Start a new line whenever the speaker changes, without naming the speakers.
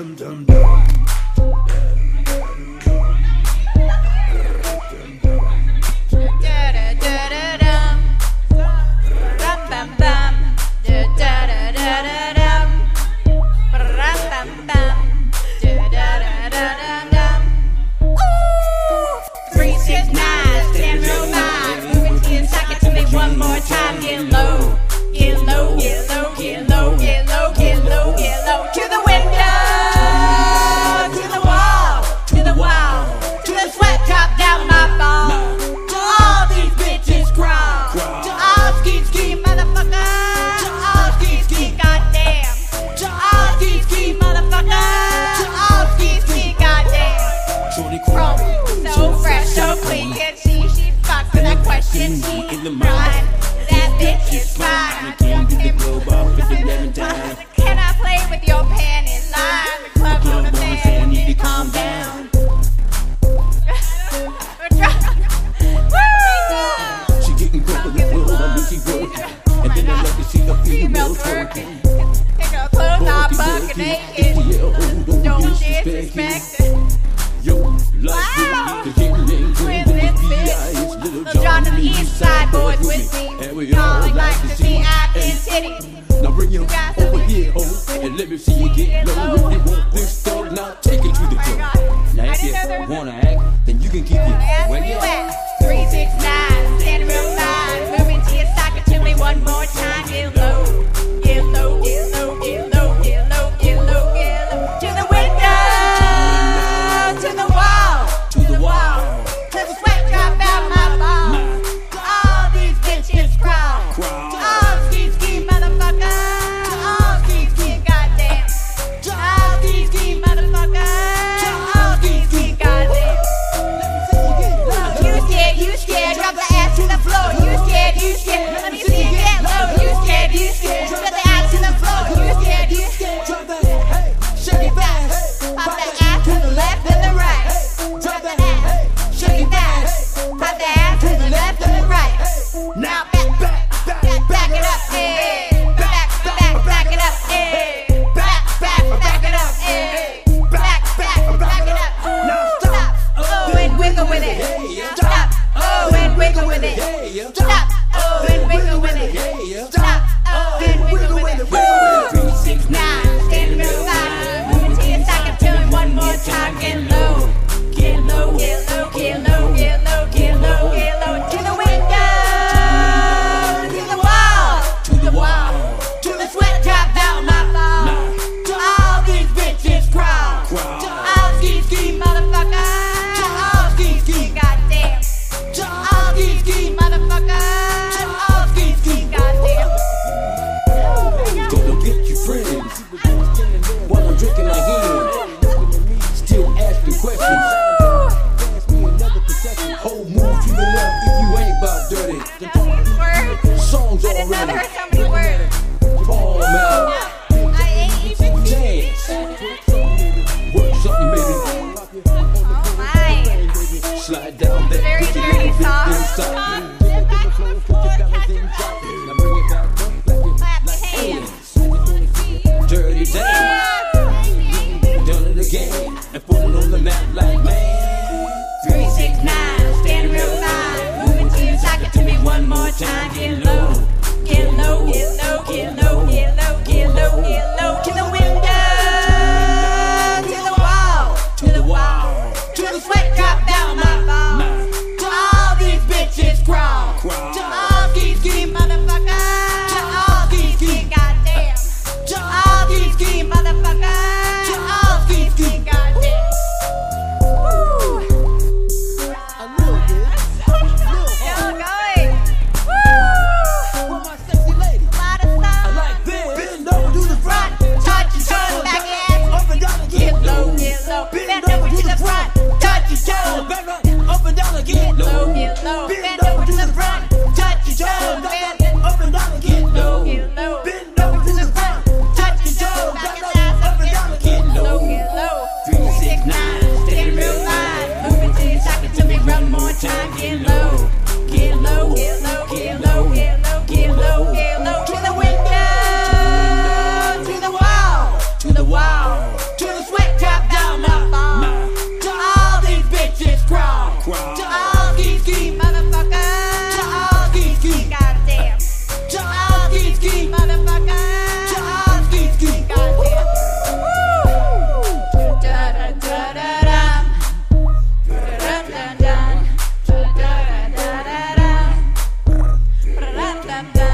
dum dum dum.
One more time, get low, get low, get low, get low, get low, get low, get low. To the window, to the wall, to the wall, to the sweat drop down my ball. To all these bitches crawl, to all ski motherfuckers, to all ski goddamn, to all ski motherfuckers, to all ski goddamn. Chrome, so fresh, so clean, and she fucked with that question. That bitch is fine. Can I play with your panties line? The club on the fan, you need to calm down.
She getting broke with the flow, I knew she broke. And then I love to see the female twerking.
Take her clothes off, bucket naked. Don't disrespect it.
Yo, like the
Little John on the east side, boys with me. Y'all like to see acting titties.
Now bring your over here, ho, and let me see you get low. If you want this stuff, now take it to the floor. Now if you wanna act, then you can keep it where you at.
3, 6, 9, standing real line. Moving to your socket to me one more time. Get low, get low, get low, get low, get low, get low, get low. To the window, to the wall, to the wall. Till the sweat drop out my ball. To all these bitches crawl. To all ski motherfuckers. To all ski goddamn. To all ski motherfuckers. To all ski goddamn. You scared, drop the ass to the floor. You scared, let me see you get low. You scared, drop the ass to the floor. You scared,
drop that, hey, shake it fast.
Pop that ass to the left and the right.
Drop that, hey, shake it fast.
Pop the ass to the left and the right. Now back it up, eh. Back it up, eh. Back it up, eh. Back it up.
Now stop.
Oh, and wiggle with it. Stop. Oh, and wiggle with it. Stop. Oh, and wiggle with it. Stop. Oh, and wiggle with it. 3, 6, 9, standing real line. Moving to your socket till it one more time. Get low, get low, get low, get low, get low, get low, get low. To the window, to the wall, to the wall, to the sweat drop out my ball. To all these bitches crawl. To all ski motherfuckers. To all ski goddamn. To all ski motherfuckers. To all ski goddamn.
Go get your friends while I'm drinking like him. Still asking questions. Whole move to the left if you ain't about dirty. Songs
I didn't know there
already.
were so many words.
Palm out.
I ain't even
Dance. Work something, baby.
Oh my.
Slide down that.
Very
Put your
dirty
little
song.
bit inside. Now bring it back up
Clap your hands.
Dirty dance. Done it again. And put it on the map like man.
3, 6, 9, standing real line. Moving to your socket to me one more time. Get low, get low, get low, get low, get low, get low, get low. To the window, to the wall, to the wall, to the sweat drop down my ball. To all these bitches crawl. To all ski motherfuckers. To all ski goddamn. To all ski motherfuckers. To all ski goddamn. Woo! Still going. Woo!
For my sexy lady.
A lot of stuff.
I like this. Bend over to the front.
Touch your toes, back ass.
Up and down again.
Get low, get low. Bend over to the front. Touch your toes.
Back up and down again.
Low, get low. Bend over to the front. Touch your toes. Bend
Up and down again.
low, get low.
Bend over to the front.
Touch your toes. Back your ass
Up and down again.
low, get low.
3, 6, 9.
Stay real line. Moving to your socket till me one more time. Get low, get low, get low, get low, get low, get low, get low. To the window, to the wall, to the wall, to the sweat. up, up.